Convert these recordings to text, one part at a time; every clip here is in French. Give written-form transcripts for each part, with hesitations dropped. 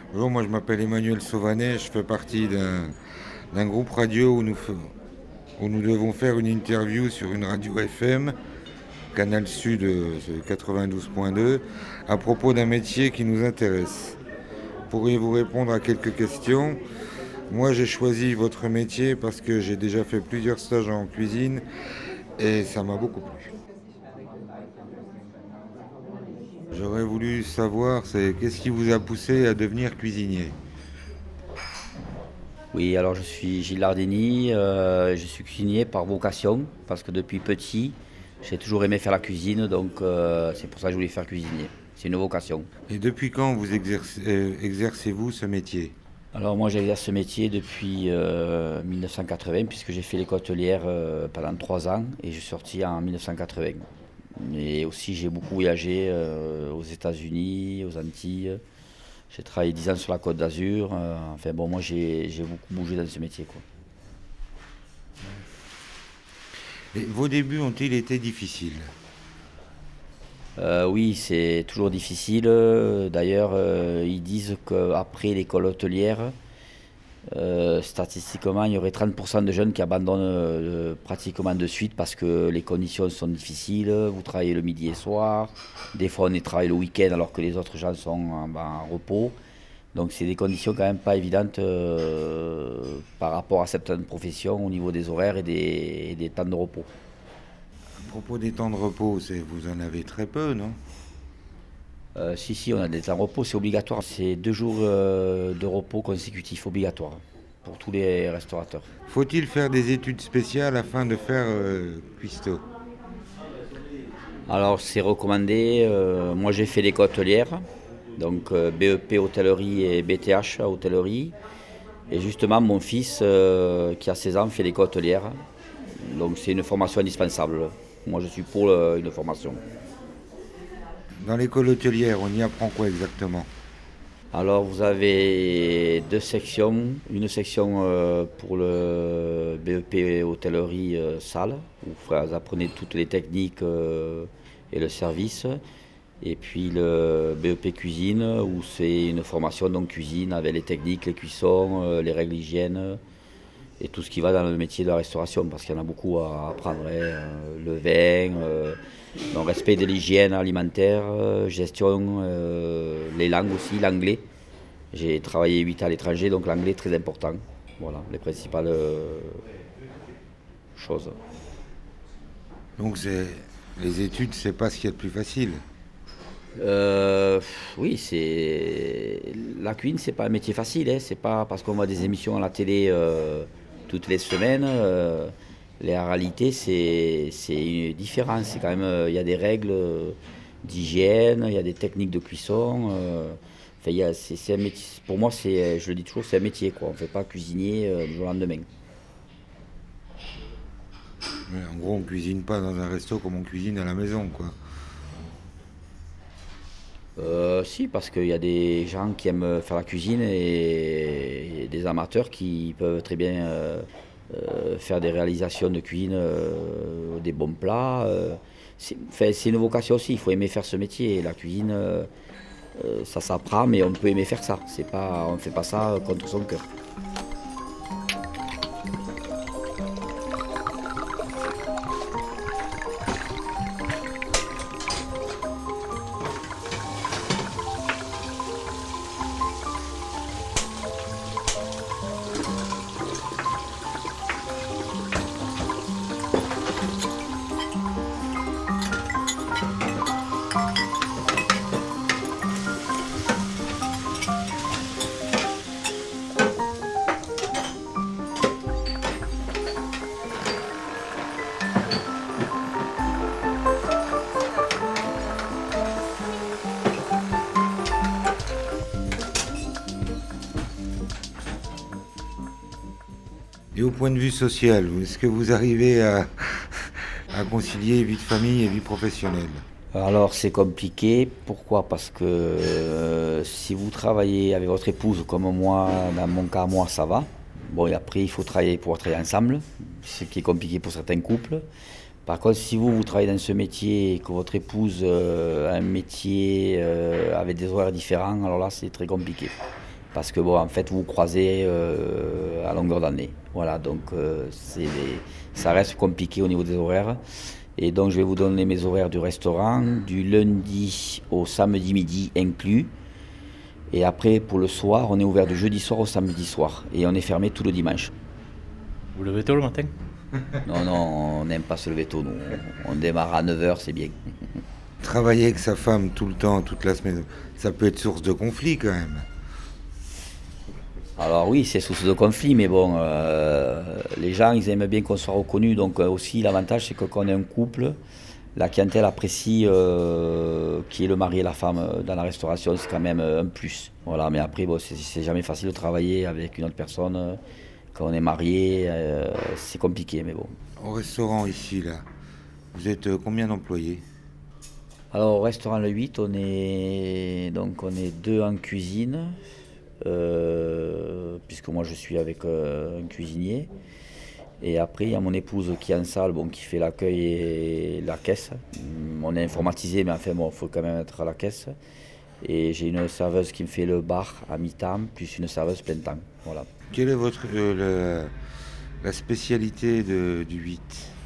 Bonjour, moi je m'appelle Emmanuel Sauvanet, je fais partie d'un groupe radio où nous devons faire une interview sur une radio FM, Canal Sud 92.2, à propos d'un métier qui nous intéresse. Pourriez-vous répondre à quelques questions? Moi j'ai choisi votre métier parce que j'ai déjà fait plusieurs stages en cuisine et ça m'a beaucoup plu. J'aurais voulu savoir, c'est qu'est-ce qui vous a poussé à devenir cuisinier? Oui, alors je suis Gilles Lardini, je suis cuisinier par vocation parce que depuis petit, j'ai toujours aimé faire la cuisine, donc c'est pour ça que je voulais faire cuisinier. C'est une vocation. Et depuis quand vous exercez-vous ce métier? Alors moi j'exerce ce métier depuis 1980 puisque j'ai fait l'école hôtelière pendant 3 ans et je suis sorti en 1980. Et aussi j'ai beaucoup voyagé aux États-Unis, aux Antilles. J'ai travaillé 10 ans sur la Côte d'Azur. Enfin bon, moi j'ai beaucoup bougé dans ce métier, quoi. Et vos débuts ont-ils été difficiles? Oui, c'est toujours difficile. D'ailleurs, ils disent qu'après l'école hôtelière, statistiquement, il y aurait 30% de jeunes qui abandonnent pratiquement de suite parce que les conditions sont difficiles. Vous travaillez le midi et soir. Des fois, on est travaille le week-end alors que les autres gens sont en repos. Donc, c'est des conditions quand même pas évidentes par rapport à certaines professions au niveau des horaires et des temps de repos. À propos des temps de repos, vous en avez très peu, non? Si, on a des temps de repos, c'est obligatoire. C'est 2 jours de repos consécutifs, obligatoires, pour tous les restaurateurs. Faut-il faire des études spéciales afin de faire cuistot? Alors, c'est recommandé. Moi, j'ai fait l'école hôtelière, donc BEP hôtellerie et BTH hôtellerie. Et justement, mon fils, qui a 16 ans, fait l'école hôtelière. Donc, c'est une formation indispensable. Moi, je suis pour une formation. Dans l'école hôtelière, on y apprend quoi exactement? Alors vous avez 2 sections, une section pour le BEP hôtellerie salle, où vous apprenez toutes les techniques et le service, et puis le BEP cuisine, où c'est une formation donc cuisine avec les techniques, les cuissons, les règles d'hygiène et tout ce qui va dans le métier de la restauration, parce qu'il y en a beaucoup à apprendre, hein, le vin, donc respect de l'hygiène alimentaire, gestion, les langues aussi, l'anglais. J'ai travaillé 8 ans à l'étranger, donc l'anglais est très important. Voilà, les principales choses. Donc les études, c'est pas ce qu'il y a de plus facile. Oui, la cuisine, c'est pas un métier facile, hein. C'est pas parce qu'on voit des émissions à la télé toutes les semaines. La réalité, c'est différent. C'est quand même, il y a des règles d'hygiène, il y a des techniques de cuisson. Enfin, c'est un métier. Pour moi, je le dis toujours, c'est un métier, quoi. On ne fait pas cuisinier du jour au lendemain. Mais en gros, on cuisine pas dans un resto comme on cuisine à la maison, quoi. Si, parce qu'il y a des gens qui aiment faire la cuisine et des amateurs qui peuvent très bien faire des réalisations de cuisine, des bons plats. Enfin, c'est une vocation aussi, il faut aimer faire ce métier. La cuisine, ça s'apprend, mais on peut aimer faire ça. On ne fait pas ça contre son cœur. Et au point de vue social, est-ce que vous arrivez à concilier vie de famille et vie professionnelle? Alors c'est compliqué, pourquoi? Parce que si vous travaillez avec votre épouse comme moi, dans mon cas moi ça va. Bon et après il faut pouvoir travailler ensemble, ce qui est compliqué pour certains couples. Par contre si vous travaillez dans ce métier et que votre épouse a un métier avec des horaires différents, alors là c'est très compliqué. Parce que bon, en fait, vous croisez à longueur d'année. Voilà, donc ça reste compliqué au niveau des horaires. Et donc je vais vous donner mes horaires du restaurant, du lundi au samedi midi inclus. Et après, pour le soir, on est ouvert du jeudi soir au samedi soir. Et on est fermé tout le dimanche. Vous levez tôt le matin? Non, on n'aime pas se lever tôt. Nous. On démarre à 9h, c'est bien. Travailler avec sa femme tout le temps, toute la semaine, ça peut être source de conflit quand même. Alors oui, c'est source de conflit, mais bon, les gens, ils aiment bien qu'on soit reconnu. Donc aussi, l'avantage, c'est que quand on est un couple, la clientèle apprécie qui est le mari et la femme dans la restauration, c'est quand même un plus. Voilà, mais après, bon, c'est jamais facile de travailler avec une autre personne. Quand on est marié, c'est compliqué, mais bon. Au restaurant ici, là, vous êtes combien d'employés? Alors au restaurant Le 8, on est 2 en cuisine, puisque moi je suis avec un cuisinier. Et après, il y a mon épouse qui est en salle, qui fait l'accueil et la caisse. On est informatisé, mais enfin, il faut quand même être à la caisse. Et j'ai une serveuse qui me fait le bar à mi-temps, plus une serveuse plein temps. Voilà. Quelle est la spécialité du 8?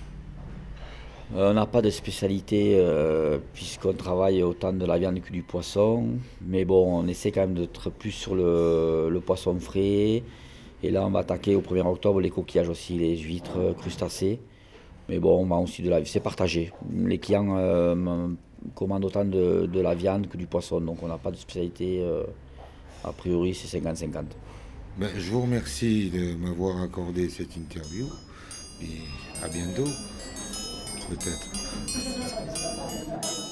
On n'a pas de spécialité puisqu'on travaille autant de la viande que du poisson. Mais bon, on essaie quand même d'être plus sur le poisson frais. Et là, on va attaquer au 1er octobre les coquillages aussi, les huîtres, crustacés. Mais bon, on vend aussi de la viande. C'est partagé. Les clients commandent autant de la viande que du poisson. Donc on n'a pas de spécialité. A priori, c'est 50-50. Je vous remercie de m'avoir accordé cette interview. Et à bientôt, peut-être.